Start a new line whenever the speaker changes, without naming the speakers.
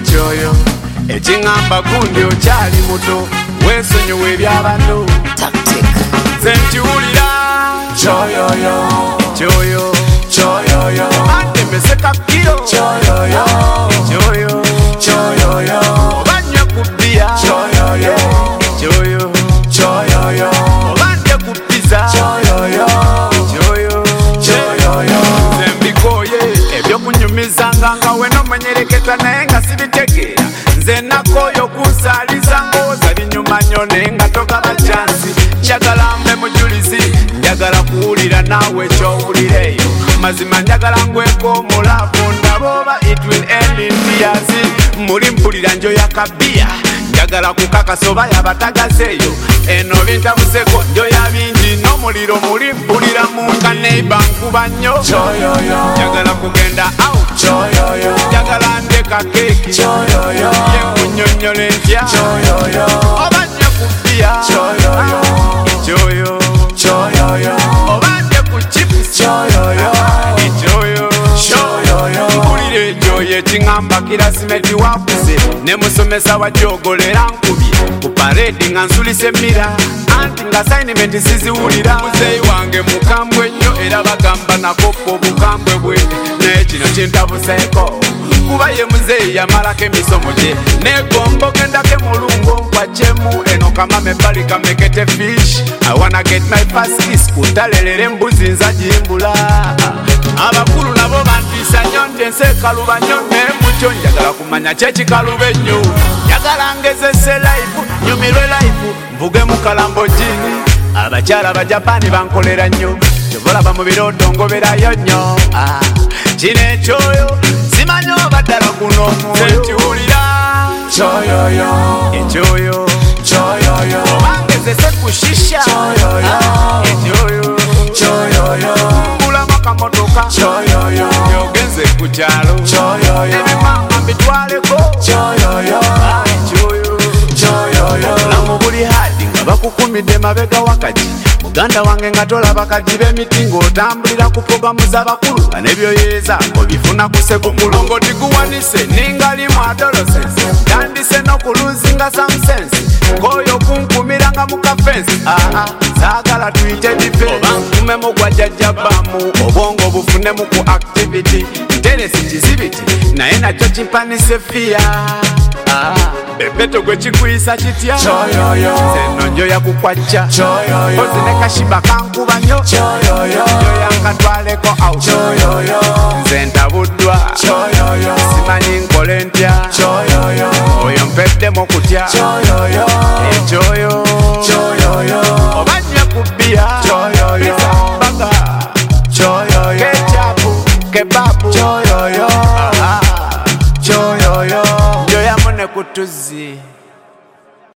kyoyo ekingamba gundi okyali muto weesonyiwe ebyabano nze nkiwulira kyoyoyo kyoyo kyoyoyo ate meseka kiro kyoyoyo kyoyo kyoyoyo obanye ku bbiya kyoyoyo kyoyo kyoyoyo obanye ku pizza kyoyoyo kyoyo kyoyoyo nze mbikoye ebyokunyumizanga nga we nomenyereketa naye nga sibitegeera nze nakoyo kunsaaliza ngooza linyuma nnyo naye nga togaba kyansi njagala mbe mujulizi njagala kuwulira naawe ekyowulireeyo mazima njagala ngweko omulavu ndabooba it will end in tears muli mpulira njoya kabiya njagala kukakasa oba yabatagaseeyo eno bintabuseko njoya bingi n'omuliro muli mpulira munka neiba nkuba nnyo njagala kugenda out njagala ndeka keeki yenkunyonyola entya oba nnyo ku bbiya kyoyo oba ndye ku chips mpulira ekyoyo ekiŋŋamba kirasimeti wakuze ne musomesa wajogolera nkubye ku paredi nga nsulisa emmira anti nga sayinimenti siziwulira muzeeyi wange mukambwe nnyo era bagamba nakoppa obukambwe bwe naye kino kintabuseeko kuba ye muzeeyi yamalako emisomo gye negombo gendako emulungo nkwakyemu eno kamame bali kamekete fish I wanna get my first kiss kuntalelera embuzi nzagimbula abakulu nabo bantiisa nnyo nti ensi ekaluba nnyo naye mutyo njagala kumanya kyekikaluba ennyo njagala ngezese life nyumirwe life mvuge mu kalambogini abakyala abajapani bankolera nnyo kyobalaba mu birooto ngoberayo nnyo kino ekyoyo simanyi oba ddala kuno omwoyo kiwulira kyoyoyo ekyoyo kyoyoyo obangezese ku shisha ekyoyo kyoyoyo mbulamu akamotoka kyoyoyo yogenze ku kyalo ebimama mbitwaleko kyoyoyo kyoyoyo lamu buli hadi nga bakukumidde mabega wakati muganda wange nga tolaba kati b'emiti ng'otambulira ku programu z'abakulu nga nebyoyeeza obifuna ku sekukulu ng'otiguwanise ningalimu adolescence tandise n'okuluzinga samusensi ng'oyo kunkumiranga mu kafensi saagala tuyite dife oba nkumemu gwa jjajjabbamu obwongo bufunemu ku activity nteresi kizibiti naye nakyo kimpanise fiya bebeto gwe kikuyisa kitya nze njoya kukwajja ozi ne kashiba kankuba nnyo njoya nkatwaleko out nze ntabuddwa simanyi nkole ntya oyo mpeddemu kutya ekyoyo oba nnyo ku bbiya baga kecapu kebabu njoyamu ne kutuzi